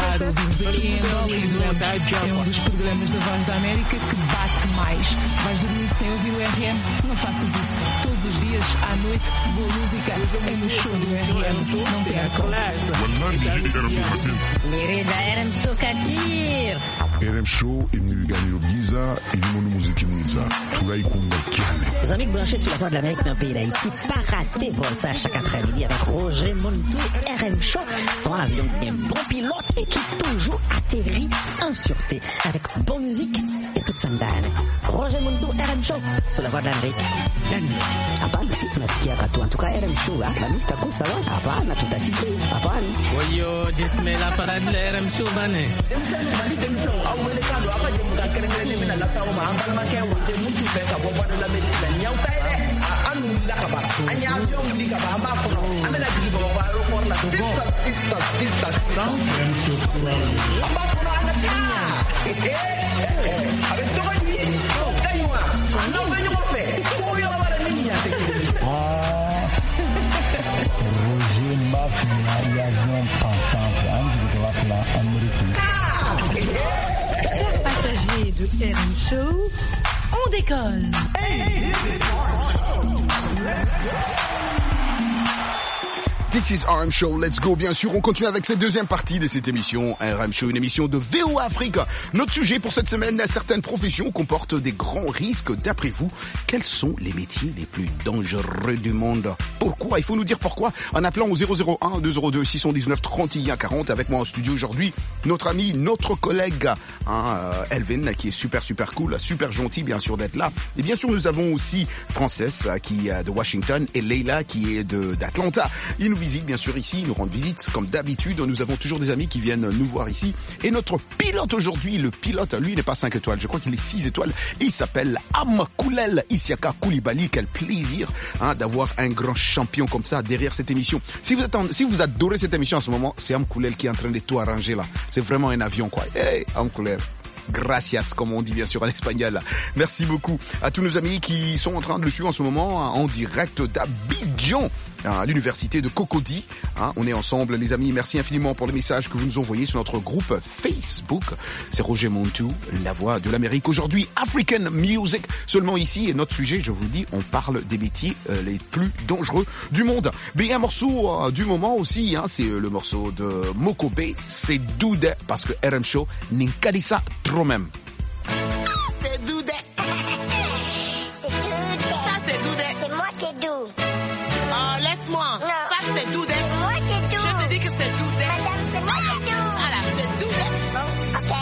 ouvimos aqui em Angola e é um dos programas da Voz da América que bate mais. Vais dormir sem ouvir o RM? Não faças isso. Todos os dias, à noite, boa música é no show do RM. Não percam. Querida, RM Show Katir. RM Show imnigani Giza ilimonu muziki mwiza tunaikunda kiane. Les amis branchés sur la Voix de l'Amérique dans le pays d'Haïti, pas raté pour ça chaque après-midi avec Roger Montou, RM Show, son avion qui est un bon pilote et qui toujours atterrit en sûreté avec bonne musique et toute sa mdane. Roger Montou, RM Show, sur la Voix de l'Amérique. Hapana, si tunasikia katu. En tout cas, RM Show, la mista kusa wa. Hapana, tutasiki. Hapana. Oyo, dismela para de RM Show, bane. Chers passagers de RM Show, on décolle. This is RM Show, let's go. Bien sûr, on continue avec cette deuxième partie de cette émission RM Show, une émission de VOA Afrique. Notre sujet pour cette semaine, certaines professions comportent des grands risques. D'après vous, quels sont les métiers les plus dangereux du monde? Pourquoi? Il faut nous dire pourquoi en appelant au 001 202 619 31 40. Avec moi en studio aujourd'hui, notre ami, notre collègue, Elvin, qui est super cool, super gentil bien sûr d'être là. Et bien sûr, nous avons aussi Frances qui est de Washington et Leila qui est d'Atlanta. Ils nous visitent bien sûr ici, ils nous rendent visite comme d'habitude. Nous avons toujours des amis qui viennent nous voir ici. Et notre pilote aujourd'hui, le pilote, lui, il n'est pas 5 étoiles, je crois qu'il est 6 étoiles. Il s'appelle Amkoulel Isiaka Koulibaly. Quel plaisir d'avoir un grand champion comme ça derrière cette émission. Si vous adorez cette émission en ce moment, c'est Amkoulel qui est en train de tout arranger là. C'est vraiment un avion quoi. Hey, Amkoulel. Gracias, comme on dit bien sûr en espagnol. Merci beaucoup à tous nos amis qui sont en train de le suivre en ce moment en direct d'Abidjan, à l'université de Cocody. On est ensemble les amis, merci infiniment pour les messages que vous nous envoyez sur notre groupe Facebook. C'est Roger Montou, la voix de l'Amérique. Aujourd'hui, African Music, seulement ici. Et notre sujet, je vous le dis, on parle des métiers les plus dangereux du monde. Mais un morceau du moment aussi, c'est le morceau de Mokobe, c'est Doudé, parce que RM Show Ninkadisa trop même. C'est Doudé. Ça c'est Doudé. C'est moi qui est doux. Oh, laisse-moi. Non. Ça c'est Doudé. C'est moi qui est doux. Je te dis que c'est Doudé. Madame, c'est moi qui est doux. Voilà, c'est Doudé. Bon, ok.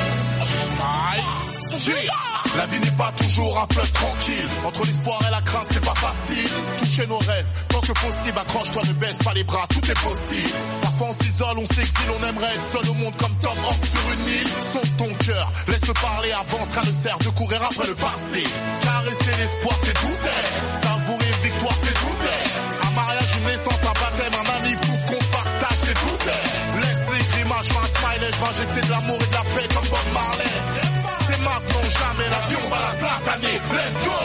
C'est Doudé. La vie n'est pas toujours un fleuve tranquille. Entre l'espoir et la crainte, c'est pas facile. Toucher nos rêves, tant que possible, accroche-toi, ne baisse pas les bras, tout est possible. Parfois on s'isole, on s'exile, on aimerait être seul au monde comme Tom Hanks sur une île. Sauve ton cœur, laisse parler, avance, rien ne sert de courir après le passé. Caresser l'espoir, c'est douter. Savourer une victoire, c'est douter. Un mariage, une naissance, un baptême, un ami, tout ce qu'on partage, c'est douter. Laisse les grimaces, je fais un smiley, je vais injecter de l'amour et de la paix comme Bob Marley. C'est maintenant, jamais, l'avion va la slataner. Let's go!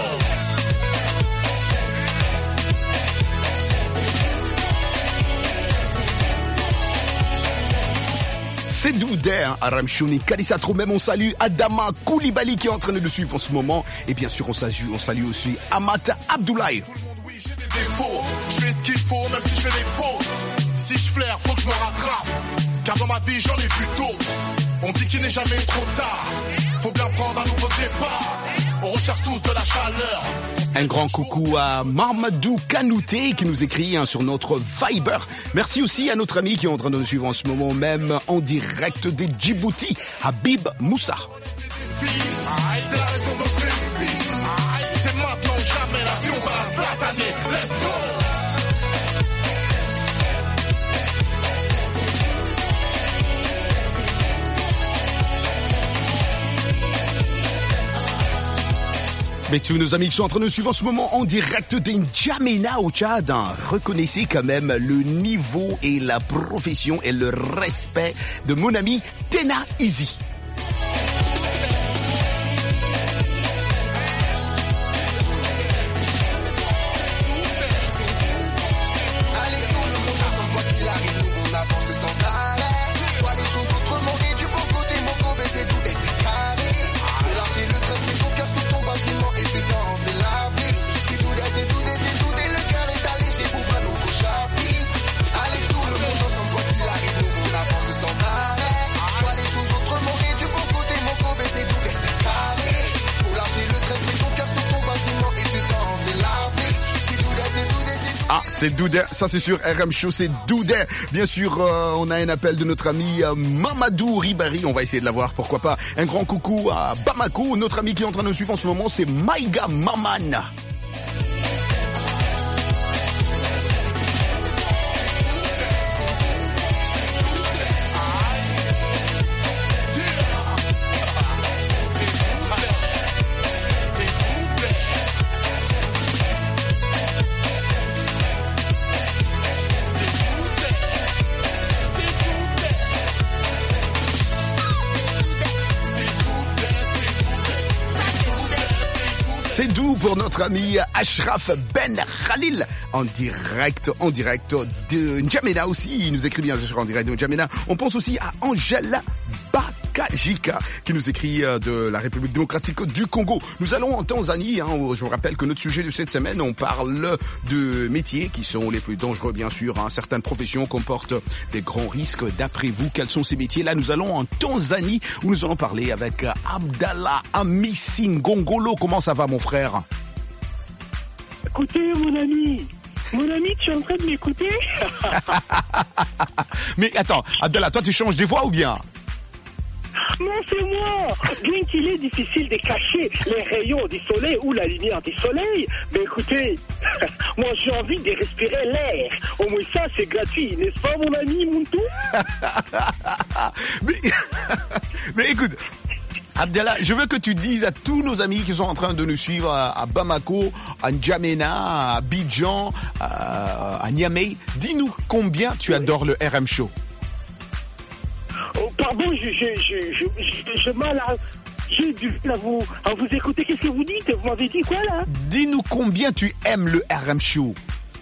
C'est Doudé, RM Show Ninkadisa trop même. On salue Adama Koulibaly qui est en train de le suivre en ce moment. Et bien sûr, on salue aussi Amata Abdoulaye. Oui, j'ai des défauts. Je fais ce qu'il faut, même si je fais des fautes. Si je flaire, faut que je me rattrape. Car dans ma vie, j'en ai vu d'autres. On dit qu'il n'est jamais trop tard. Faut bien prendre un nouveau départ. On recherche tous de la chaleur. Un grand coucou à Mamadou Kanouté qui nous écrit sur notre Viber. Merci aussi à notre ami qui est en train de nous suivre en ce moment même en direct de Djibouti, Habib Moussa. C'est la raison de notre réussite. C'est maintenant ou jamais, l'avion va la slataner. Let's go! Mais tous nos amis qui sont en train de nous suivre en ce moment en direct d'Injamena au Tchad, reconnaissez quand même le niveau et la profession et le respect de mon ami Tena Easy. Allez, tout le monde, sans quoi qu'il arrive, nous on avance sans arrêt. Vois les choses autrement. C'est Doudin, ça c'est sûr, RM Show, c'est Doudin. Bien sûr, on a un appel de notre ami Mamadou Ribari, on va essayer de l'avoir, pourquoi pas. Un grand coucou à Bamako, notre ami qui est en train de nous suivre en ce moment, c'est Maïga Maman. C'est doux pour notre ami Ashraf Ben Khalil, en direct de N'Djamena aussi. Il nous écrit bien en direct de N'Djamena. On pense aussi à Angela Bakajika, qui nous écrit de la République démocratique du Congo. Nous allons en Tanzanie, où je vous rappelle que notre sujet de cette semaine, on parle de métiers qui sont les plus dangereux, bien sûr. Certaines professions comportent des grands risques. D'après vous, quels sont ces métiers? Là, nous allons en Tanzanie, où nous allons parler avec Abdallah Amisingongolo. Comment ça va, mon frère? Écoutez, mon ami, tu es en train de m'écouter? Mais attends, Abdallah, toi tu changes des voix ou bien? Non, c'est moi. Bien qu'il est difficile de cacher les rayons du soleil ou la lumière du soleil, mais écoutez, moi j'ai envie de respirer l'air. Au moins ça, c'est gratuit, n'est-ce pas, mon ami Muntu? mais écoute, Abdallah, je veux que tu dises à tous nos amis qui sont en train de nous suivre à Bamako, à N'Djamena, à Abidjan, à Niamey, dis-nous combien tu adores le RM Show. Oh, pardon, je mal à... J'ai du mal à vous écouter. Qu'est-ce que vous dites? Vous m'avez dit quoi, là? Dis-nous combien tu aimes le RM Show.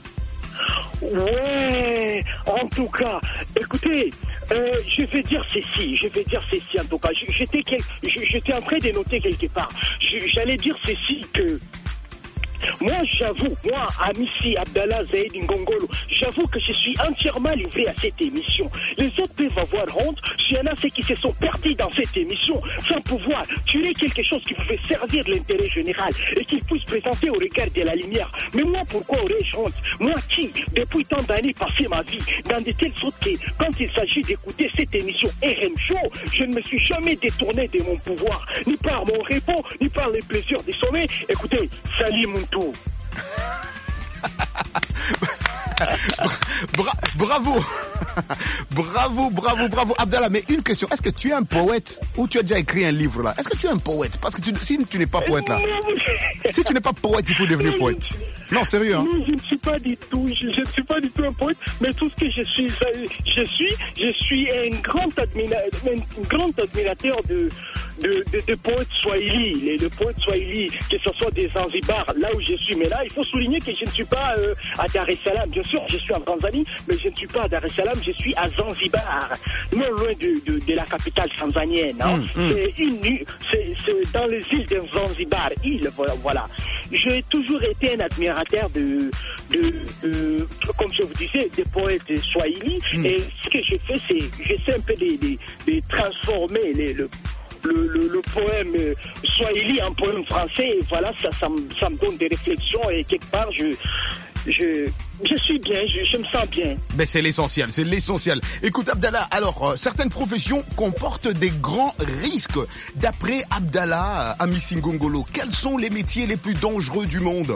Ouais, en tout cas, écoutez, je vais dire ceci en tout cas. J'étais en train de noter quelque part. J'allais dire ceci que... Moi, Amissi Abdallah Zaid Ngongolo, j'avoue que je suis entièrement livré à cette émission. Les autres peuvent avoir honte s'il y en a ceux qui se sont perdus dans cette émission sans pouvoir tuer quelque chose qui pouvait servir l'intérêt général et qui puisse présenter au regard de la lumière. Mais moi, pourquoi aurais-je honte? Moi qui, depuis tant d'années, passé ma vie dans de telles sortes que, quand il s'agit d'écouter cette émission RM Show, je ne me suis jamais détourné de mon pouvoir, ni par mon repos, ni par les plaisirs du sommeil. Écoutez, salut mon tout. Bravo Abdallah, mais une question, est-ce que tu es un poète ou tu as déjà écrit un livre là? Est-ce que tu es un poète? Parce que si tu n'es pas poète là, si tu n'es pas poète, il faut devenir poète. Non, sérieux, hein? Non, je ne suis pas du tout un poète, mais tout ce que je suis un grand admirateur de poètes swahili, les poètes swahili, que ce soit des Zanzibar, là où je suis. Mais là, il faut souligner que je ne suis pas à Dar es Salaam. Bien sûr, je suis en Tanzanie, mais je ne suis pas à Dar es Salaam, je suis à Zanzibar, non loin de la capitale tanzanienne. Hein. C'est dans les îles de Zanzibar, voilà. J'ai toujours été un admirateur de comme je vous disais, des poètes swahili. Et ce que j'ai fait, c'est j'essaie un peu de transformer le poème swahili en poème français, et voilà, ça me donne des réflexions, et quelque part je suis bien, je me sens bien. Ben c'est l'essentiel. Écoute Abdallah, alors certaines professions comportent des grands risques. D'après Abdallah Amisingongolo, quels sont les métiers les plus dangereux du monde?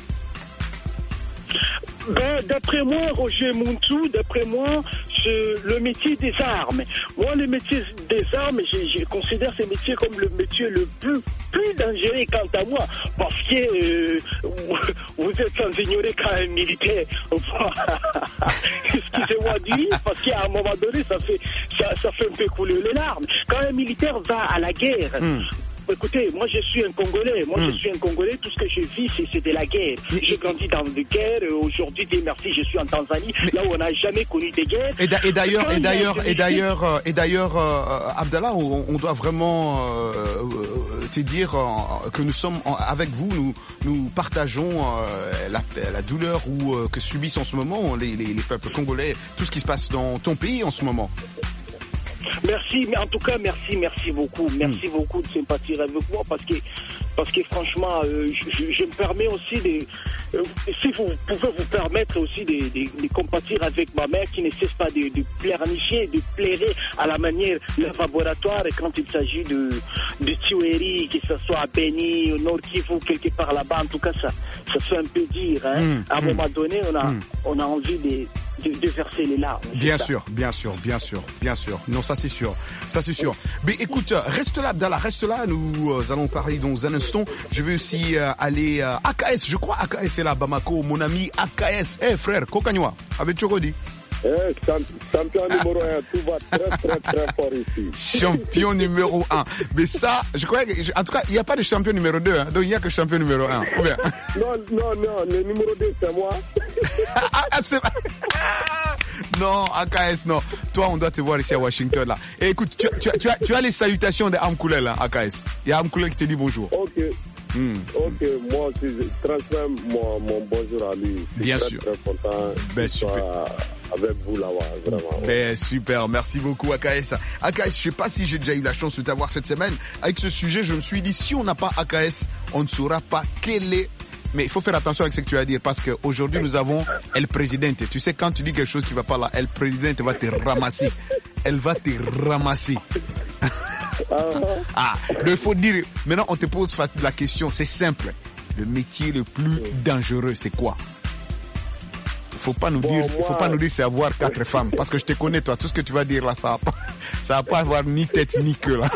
Ben, d'après moi, Roger Muntu, c'est le métier des armes. Moi, le métier des armes, je considère ces métiers comme le métier le plus dangereux quant à moi, parce que vous êtes sans ignorer qu'un militaire, excusez-moi du dire, parce qu'à un moment donné, ça fait un peu couler les larmes. Quand un militaire va à la guerre, écoutez, moi je suis un Congolais. Tout ce que je vis, c'est de la guerre. J'ai grandi dans des guerres. Aujourd'hui, Dieu merci, je suis en Tanzanie, là où on n'a jamais connu des guerres. Et d'ailleurs, Abdallah, on doit vraiment te dire que nous sommes avec vous. Nous partageons la douleur que subissent en ce moment les peuples congolais, tout ce qui se passe dans ton pays en ce moment. Merci, mais en tout cas, merci beaucoup. Merci beaucoup de sympathiser avec moi, parce que franchement, je me permets aussi si vous pouvez vous permettre aussi de compatir avec ma mère qui ne cesse pas de pleurnicher, de pleurer à la manière laboratoire quand il s'agit de tueries, que ce soit à Beni, au Nord Kivu, quelque part là-bas, en tout cas ça fait un peu dire. Hein. À un moment donné, on a envie de verser les larmes. Bien sûr. Non, ça c'est sûr. Mais écoute, reste là, Abdallah, nous allons parler dans un instant. Je vais aussi aller à AKS, je crois AKS est là, Bamako, mon ami AKS. Frère, Kokanywa, avec Chokodi. Champion numéro 1, tout va très fort ici. Champion numéro 1. Mais ça, je crois que, en tout cas, il n'y a pas de champion numéro 2, hein, donc il n'y a que champion numéro 1. Ou bien? Non, le numéro 2, c'est moi. Non, AKS, non. Toi, on doit te voir ici à Washington, là. Et écoute, tu as les salutations de Amkoulel, là, AKS. Il y a Amkoulel qui te dit bonjour. Ok, moi aussi, je transmets mon bonjour à lui. Bien sûr. Très content super. Avec vous là-bas, vraiment. Ben, super, merci beaucoup AKS. AKS, je sais pas si j'ai déjà eu la chance de t'avoir cette semaine. Avec ce sujet, je me suis dit, si on n'a pas AKS, on ne saura pas quel est... Mais il faut faire attention avec ce que tu vas dire parce qu'aujourd'hui, nous avons El Presidente. Tu sais, quand tu dis quelque chose qui va pas là, El Presidente va te ramasser. Elle va te ramasser. Donc il faut dire, maintenant on te pose la question, c'est simple. Le métier le plus dangereux, c'est quoi? Faut pas nous dire c'est avoir 4 femmes. Parce que je te connais, toi, tout ce que tu vas dire là, ça va pas avoir ni tête ni queue là.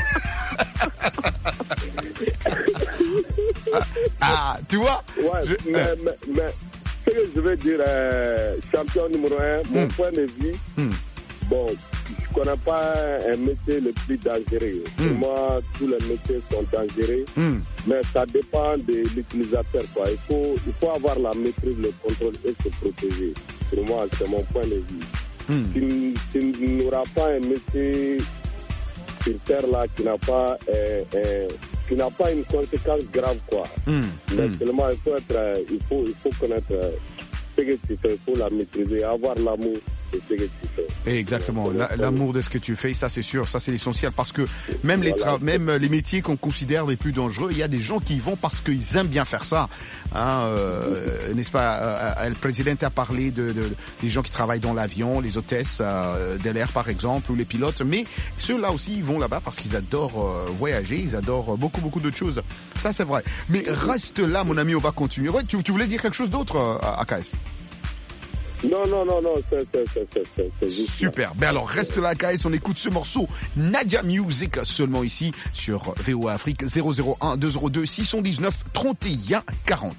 Tu vois? Ouais, mais ce que je veux dire, champion numéro 1, mon point de vue, bon, je connais pas un métier le plus dangereux. Pour moi, tous les métiers sont dangereux, mais ça dépend de l'utilisateur, quoi. Il faut avoir la maîtrise, le contrôle et se protéger. Pour moi, c'est mon point de vue. Tu n'auras pas un métier sur terre là qui n'a pas une conséquence grave, quoi. Mais seulement il faut connaître ce que tu fais, il faut la maîtriser, avoir l'amour de ce que tu fais. Exactement, l'amour de ce que tu fais, ça c'est sûr, ça c'est l'essentiel parce que même les métiers qu'on considère les plus dangereux, il y a des gens qui y vont parce qu'ils aiment bien faire ça. N'est-ce pas? Le président a parlé des gens qui travaillent dans l'avion, les hôtesses de l'air par exemple, ou les pilotes, mais ceux-là aussi ils vont là-bas parce qu'ils adorent voyager, ils adorent beaucoup d'autres choses. Ça c'est vrai. Mais reste là mon ami, on va continuer. Ouais, tu voulais dire quelque chose d'autre à KS? Non, c'est juste super. Ben alors, reste là, KS, on écoute ce morceau Nadia Music seulement ici sur VOA Afrique 001 202 619 31 40.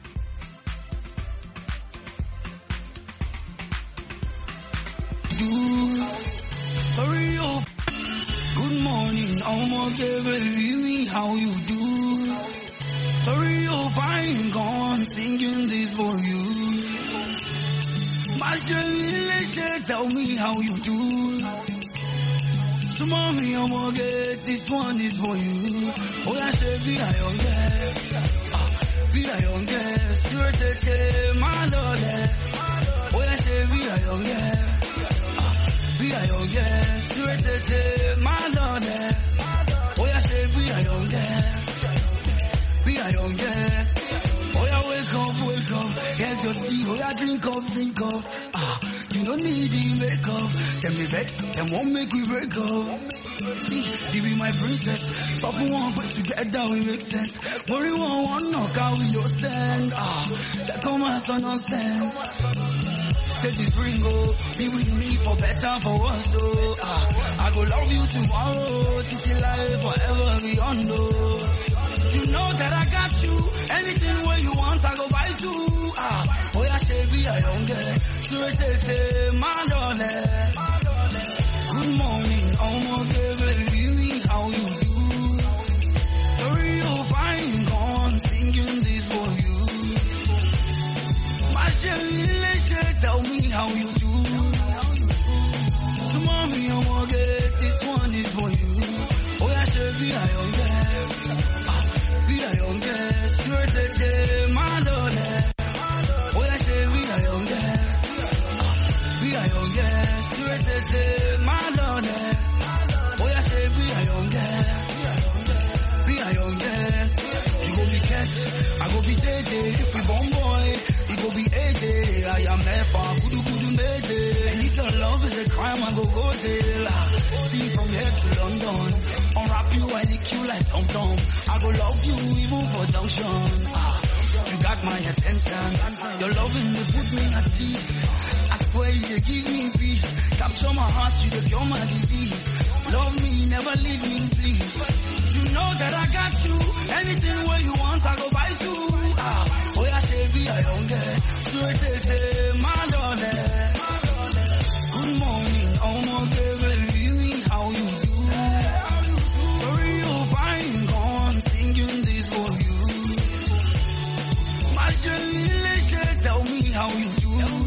Good morning, baby, how you do? Sorry, you're fine, gone singing this for you. My chérie, tell me how you do. So mommy, I'm gonna get this one is for you. Oh, I say, be a young girl. Be a young girl. Security, my daughter. Oh, I say, be a young girl. Be a young girl. Security, my daughter. Oh, I say, be a young girl. Be a young girl. Oh, yeah, wake up. Here's your tea. Oh, yeah, drink up. You don't need the makeup. Them be vex. Them won't make we break up. See, you be my princess. Stop one, but together we make sense. Worry one knock out with your sand. Check on my son nonsense. Take this ring, be with me for better, for worse, though. I go love you tomorrow, till life forever beyond, though. You know that I got you. Anything where you want, I go buy too. Oh yeah, she be a young girl. Sure, my darling. Good morning, baby, how you do? Sorry, you're fine, gone singing this for you. My chérie, tell me how you do. So mommy, I'm gonna get this one is for you. Oh yeah, she be a young girl. Be a young girl, sure, my darling. Oh yeah, she be a young girl. Be a young girl, sure, my darling. Oh yeah, she be a young girl. Be a young girl. You go be catch, I go be JJ. If we bomb I'm there for kudu kudu mede. And if your love is a crime, I go jail. See from here to London. Unwrap you, I lick you like Tom Tom. I go love you even for junction. You got my attention. Your loving they put me at ease. I swear you they give me peace. Capture my heart, you they cure my disease. Love me, never leave me, please. You know that I got you. Anything where you want, I go buy you. Oh yeah, baby, I don't get. Sweet, my darling. Good morning, oh my baby, how you do? Sorry, you're fine, gone singing this for you. My Shelly, tell me how you do.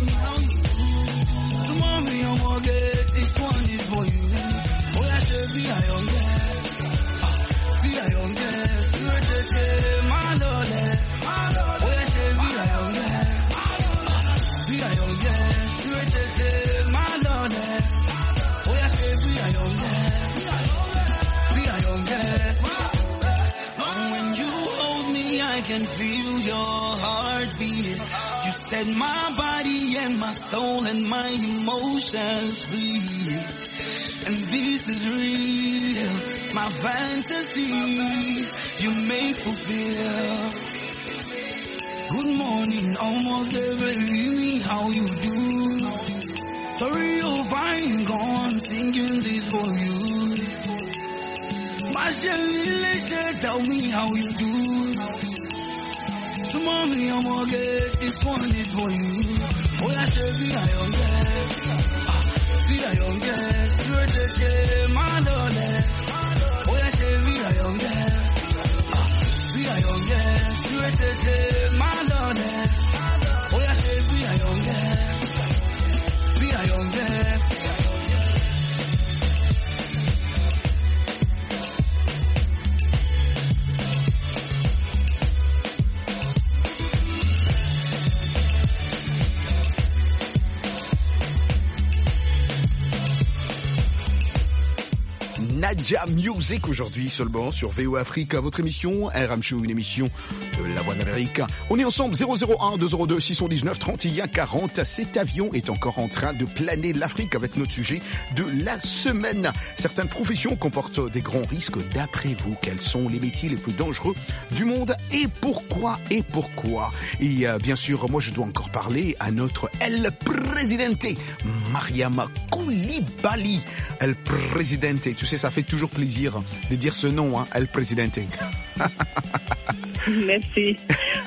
So mommy, I'm gonna get this one is for you. Oh yeah, baby, I don't get. I don't get. Sweet, my darling. Oh yeah, baby, I don't get. I don't get. Sweet, my darling. Oh yeah, baby, I don't get. I don't get. And when you hold me, I can feel your heartbeat. You set my body and my soul and my emotions free. And this is real. My fantasies you make fulfill. Good morning, oh my baby, how you do? Sorry, you're fine, gone singing this for you. My Shelly, tell me how you do. So mommy, I'm gonna get this one is for you. Oh yeah, baby, I don't get. I don't get. Sweet, my darling. Oh yeah, baby, I don't get. I don't get. Sweet, my darling. Oh yeah, baby, I don't get. I don't get. Nadia Music aujourd'hui seulement sur VO Afrique, votre émission RM Show, une émission de la Voix d'Amérique. On est ensemble 001 202 619 31 40. Cet avion est encore en train de planer l'Afrique avec notre sujet de la semaine. Certaines professions comportent des grands risques. D'après vous, quels sont les métiers les plus dangereux du monde et pourquoi? Et bien sûr, moi je dois encore parler à notre El Presidente, Mariama Koulibaly. El Presidente, tu sais, ça fait toujours plaisir de dire ce nom, hein, El Presidente. Merci.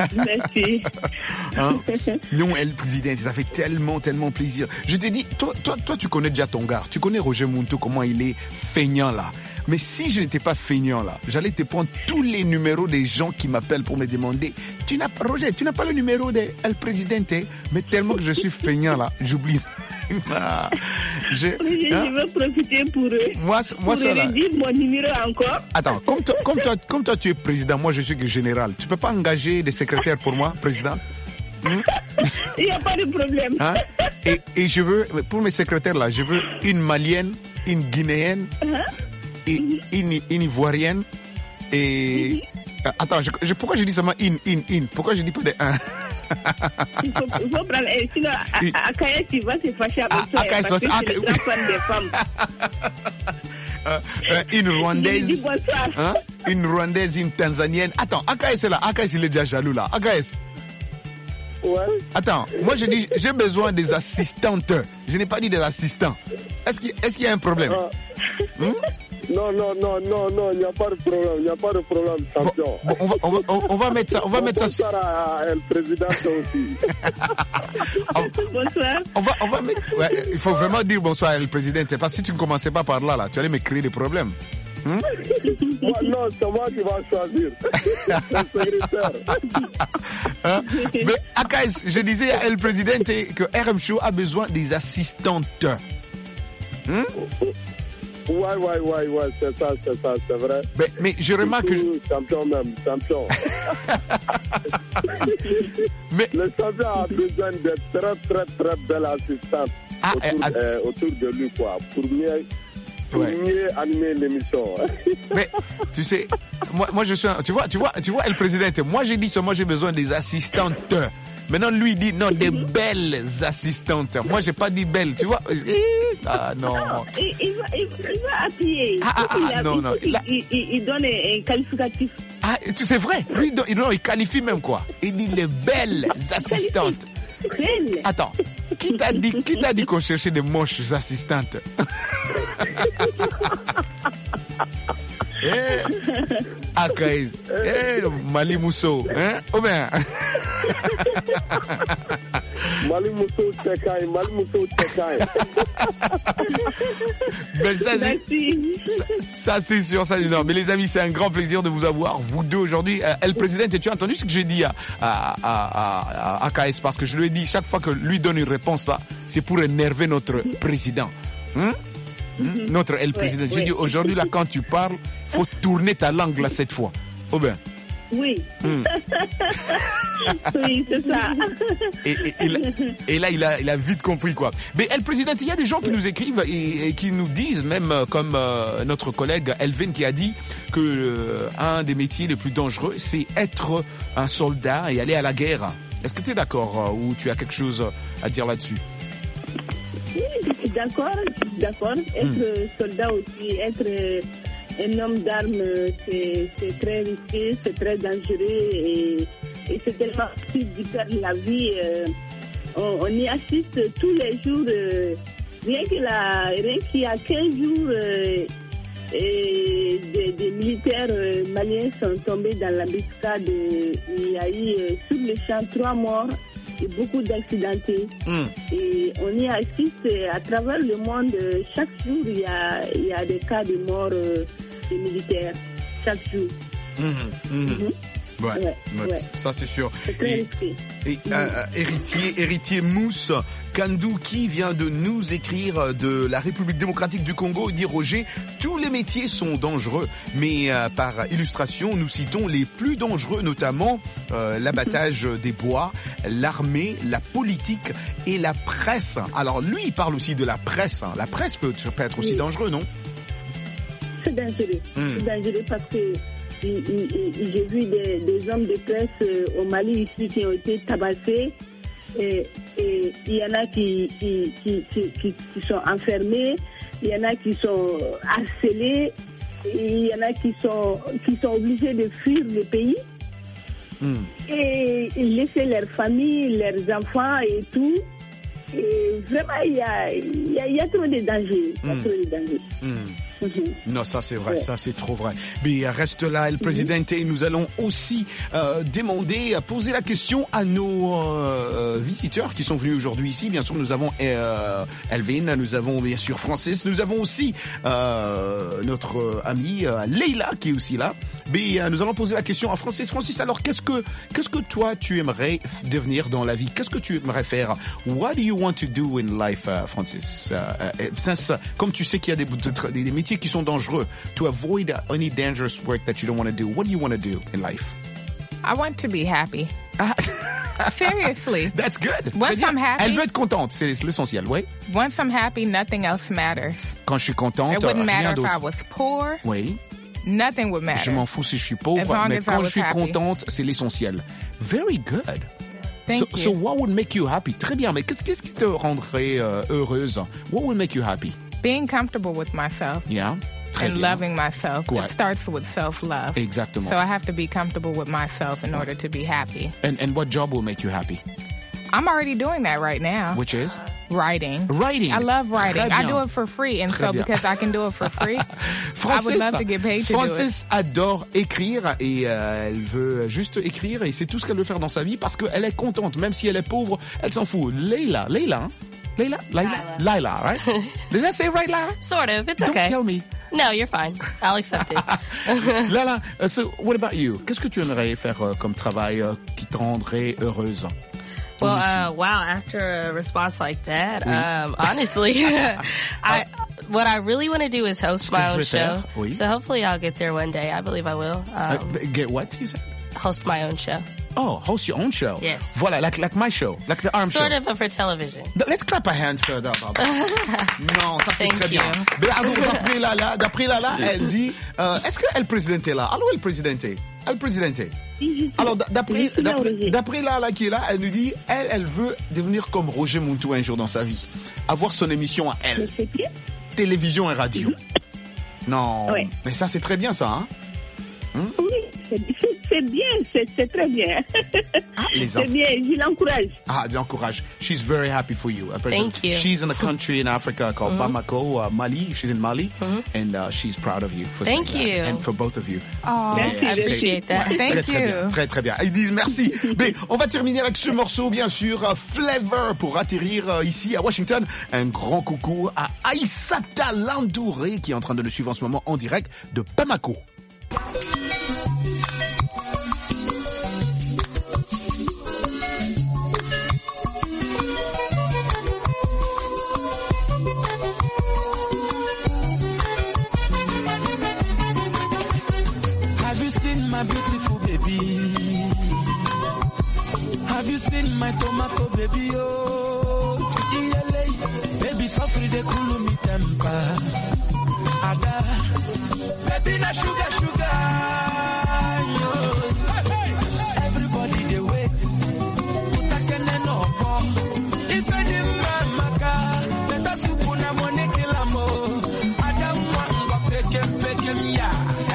Hein? Non, El Presidente, ça fait tellement plaisir. Je t'ai dit, toi, tu connais déjà ton gars. Tu connais Roger Munto, comment il est feignant là. Mais si je n'étais pas feignant là, j'allais te prendre tous les numéros des gens qui m'appellent pour me demander, Roger, tu n'as pas le numéro de El Presidente? Mais tellement que je suis feignant là, j'oublie. Je veux profiter pour redire mon numéro encore. Attends, comme toi tu es président, moi je suis que général. Tu peux pas engager des secrétaires pour moi, président? Il n'y a pas de problème. Hein? Et je veux, pour mes secrétaires là, je veux une Malienne, une Guinéenne, et une Ivoirienne, et... Attends, pourquoi je dis seulement in? Pourquoi je dis pas de un? Il faut prendre, sinon Akaya tu vas se fâcher avec toi parce que c'est le grand fan des femmes. Une Rwandaise, hein? Une Rwandaise, une Tanzanienne. Attends, Akaya c'est là, Akaya il est déjà jaloux là. Akaya. Ouais. Attends, moi je dis j'ai besoin des assistantes. Je n'ai pas dit des assistants. Est-ce qu'il y a un problème? Non, il n'y a pas de problème, champion. Bon, on va mettre ça. Bonsoir à El Président aussi. Bonsoir. On va mettre, ouais, il faut vraiment dire bonsoir à El Président, parce que si tu ne commençais pas par là, tu allais me créer des problèmes. Non, c'est moi qui vais choisir. Le secrétaire. Mais Akais, je disais à El Président que RM Show a besoin des assistantes. Ouais, c'est ça, c'est vrai. Mais je remarque que... Champion. Mais... Le champion a besoin de très belles assistantes autour de lui, quoi, pour mieux animer l'émission. Mais, tu sais, moi je suis tu vois, El Président, moi j'ai dit seulement j'ai besoin des assistantes. Maintenant, lui, il dit, non, des belles assistantes. Moi, j'ai pas dit belles, tu vois. Ah, non. Non, il va appuyer. Non. Il donne un qualificatif. Ah, c'est vrai. Lui, il qualifie même quoi. Il dit les belles assistantes. Belle. Attends, qui t'a dit qu'on cherchait des moches assistantes? Akaïs, Mali Mousso, hein? Oh ben. Mali Mousso Tekaï. Ben ça c'est sûr, ça c'est énorme. Mais les amis, c'est un grand plaisir de vous avoir, vous deux aujourd'hui. El Presidente, et tu as entendu ce que j'ai dit à Akaïs, parce que je lui ai dit chaque fois que lui donne une réponse là, c'est pour énerver notre président. Notre El Presidente. J'ai dit aujourd'hui là, quand tu parles, faut tourner ta langue là cette fois. Oh ben. Oui. Oui, c'est ça. Et là, il a vite compris quoi. Mais El Presidente, il y a des gens qui nous écrivent et qui nous disent, même comme notre collègue Elvin qui a dit que un des métiers les plus dangereux, c'est être un soldat et aller à la guerre. Est-ce que tu es d'accord ou tu as quelque chose à dire là-dessus? Oui, je suis d'accord. Être soldat aussi, être un homme d'armes, c'est très risqué, c'est très dangereux et c'est tellement facile d'y perdre la vie. On y assiste tous les jours. Rien qu'il y a 15 jours, des militaires maliens sont tombés dans l'embuscade. Il y a eu sur le champ 3 morts et beaucoup d'accidentés. Et on y assiste à travers le monde. Chaque jour, il y a des cas de mort des militaires. Chaque jour. Ouais, ça c'est sûr. C'est très risqué. Héritier Mousse Kandou qui vient de nous écrire de la République démocratique du Congo, il dit Roger, tous les métiers sont dangereux, mais par illustration, nous citons les plus dangereux, notamment l'abattage des bois, l'armée, la politique et la presse. Alors lui, il parle aussi de la presse. La presse peut être aussi dangereux, non? C'est dangereux. C'est dangereux parce que j'ai vu des hommes de presse au Mali ici qui ont été tabassés et il y en a qui sont enfermés, il y en a qui sont harcelés, et il y en a qui sont obligés de fuir le pays et laisser leur famille, leurs enfants et tout. Et vraiment, il y a trop de dangers. Non, ça c'est vrai, ça c'est trop vrai. Mais reste là, El Presidente, et nous allons aussi poser la question à nos visiteurs qui sont venus aujourd'hui ici. Bien sûr, nous avons Elvin, nous avons bien sûr Francis, nous avons aussi notre amie Leila qui est aussi là. Mais nous allons poser la question à Francis. Francis, alors qu'est-ce que toi tu aimerais devenir dans la vie? Qu'est-ce que tu aimerais faire? What do you want to do in life, Francis? Comme tu sais qu'il y a des métiers qui sont dangereux, to avoid any dangerous work that you don't want to do, what do you want to do in life? I want to be happy. Seriously. That's good. Once I'm happy. Elle veut être contente, c'est l'essentiel, oui. Once I'm happy, nothing else matters. Quand je suis contente, it wouldn't matter rien d'autre. if I was poor. Oui. Nothing would matter. Je m'en fous si je suis pauvre, mais quand je suis contente, c'est l'essentiel. Very good. Thank you. So what would make you happy? Très bien, mais qu'est-ce qui te rendrait heureuse? What would make you happy? Being comfortable with myself. Yeah. Très and bien. loving myself. Ouais. It starts with self-love. Exactement. So I have to be comfortable with myself in order to be happy. And what job will make you happy? I'm already doing that right now. Which is? Writing. Writing. I love writing. Très bien. I do it for free. And Très so bien. because I can do it for free, I would love to get paid to do it. Frances adore écrire et elle veut juste écrire et c'est tout ce qu'elle veut faire dans sa vie parce qu'elle est contente. Même si elle est pauvre, elle s'en fout. Laila, hein? Laila, right? Did I say it right, Laila? Sort of. It's Don't okay. kill me. No, you're fine. I'll accept it. Laila, so what about you? Qu'est-ce que tu aimerais faire comme travail qui te rendrait heureuse? Well, wow, after a response like that, honestly, what I really want to do is host my own show. Oui. So hopefully I'll get there one day. I believe I will. Get what, you said? Host my own show. Oh, host your own show. Yes. Voilà, like my show, like the arm Sort show. of, but for television. Let's clap a hand for that. Non, ça c'est Thank très bien. you. Mais alors, d'après Lala, elle dit, est-ce que El Presidente est là? Allô, El Presidente? El Presidente. Alors, d'après Lala qui est là, elle nous dit, elle veut devenir comme Roger Muntou un jour dans sa vie. Avoir son émission à elle. Télévision et radio. Non. Ouais. Mais ça, c'est très bien, ça, hein? Oui, c'est bien, c'est très bien. C'est bien, je l'encourage. Je l'encourage. She's very happy for you. Thank you. She's in a country in Africa called Bamako, Mali. She's in Mali, and she's proud of you for saying Thank you. that. And for both of you. Oh, merci, I appreciate that. Très, très bien, très très bien. Ils disent merci. Mais on va terminer avec ce morceau, bien sûr, Flavor, pour atterrir ici à Washington. Un grand coucou à Aïssata Landouré qui est en train de nous suivre en ce moment en direct de Bamako. My beautiful baby, have you seen my tomato baby? Oh, ELA, baby, suffer the cool me temper. Ada, baby, na sugar, yo. Everybody they wait, utakene no more. If I didn't maka, better soup na money kilamo. Ada mwa peke ya.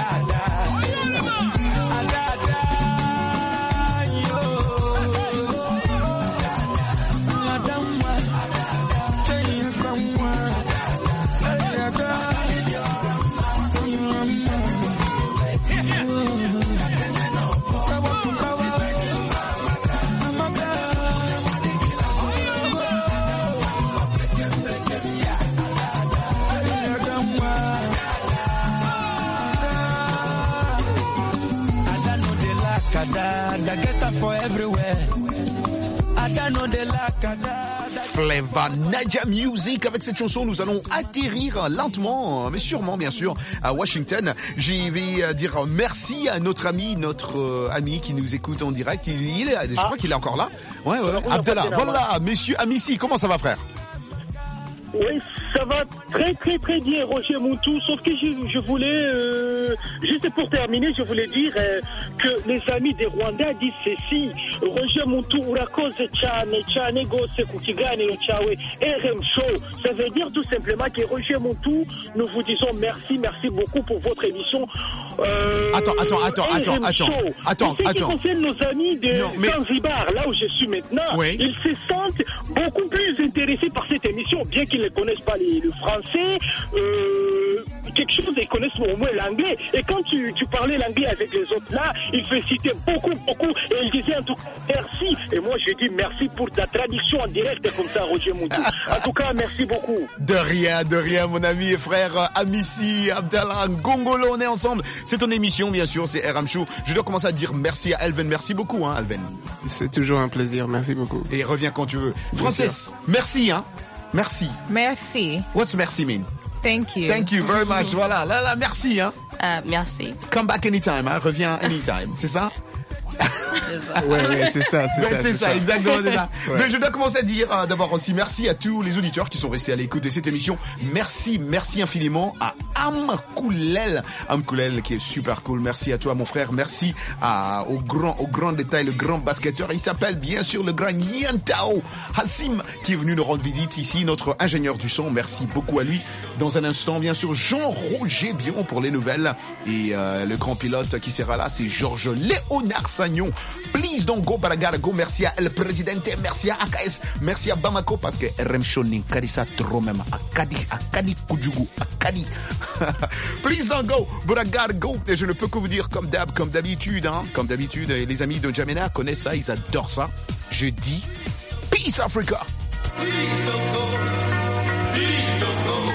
Flavor Naija Music. Avec cette chanson, nous allons atterrir lentement, mais sûrement, bien sûr, à Washington. Je vais dire merci à notre ami qui nous écoute en direct. Je crois qu'il est encore là. Ouais. Abdallah. Voilà, monsieur Amissi. Comment ça va, frère? Oui, ça va très très très bien, Roger Muntou. Sauf que je voulais, juste pour terminer, je voulais dire que les amis des Rwandais disent ceci. Roger Muntou, urakoze cyane gose ku kiganiro cyawe RM Show. Ça veut dire tout simplement que Roger Muntou, nous vous disons merci beaucoup pour votre émission. Attends. Ce qui concerne nos amis de Zanzibar, là où je suis maintenant, ils se sentent beaucoup plus intéressés par cette émission, bien qu'ils ne connaissent pas le français, quelque chose, ils connaissent au moins l'anglais. Et quand tu parlais l'anglais avec les autres là, ils félicitaient beaucoup, et ils disaient en tout cas merci. Et moi je dis merci pour ta traduction en direct comme ça, Roger Muntou. En tout cas, merci beaucoup. De rien, mon ami et frère Amissi, Abdallah, Ngongolo, on est ensemble. C'est ton émission, bien sûr, c'est RM Show. Je dois commencer à dire merci à Elven. Merci beaucoup, hein, Elven. C'est toujours un plaisir, merci beaucoup. Et reviens quand tu veux. Frances, merci, hein. Merci. Merci. What's merci mean? Thank you. Thank you very much. Voilà, là, merci, hein. Merci. Come back anytime, hein. Reviens anytime, c'est ça? Ouais, c'est ça. C'est ça, exactement. Ouais. Mais je dois commencer à dire d'abord aussi merci à tous les auditeurs qui sont restés à l'écoute de cette émission. Merci infiniment à Amkoulel qui est super cool. Merci à toi, mon frère. Merci au grand détail, le grand basketteur. Il s'appelle bien sûr le grand Niantao Hassim qui est venu nous rendre visite ici, notre ingénieur du son. Merci beaucoup à lui. Dans un instant, bien sûr, Jean-Roger Bion pour les nouvelles et le grand pilote qui sera là, c'est Georges Léonard Sagnon. Please don't go, but I gotta go. Merci à El Presidente, merci à AKS, merci à Bamako parce que RM Show n'incarissa trop même. Akadi Kujugu, Akadi. Please don't go, but I gotta go. Et je ne peux que vous dire comme d'habitude, hein. Comme d'habitude, les amis de Jamena connaissent ça, ils adorent ça. Je dis Peace Africa. Please don't go.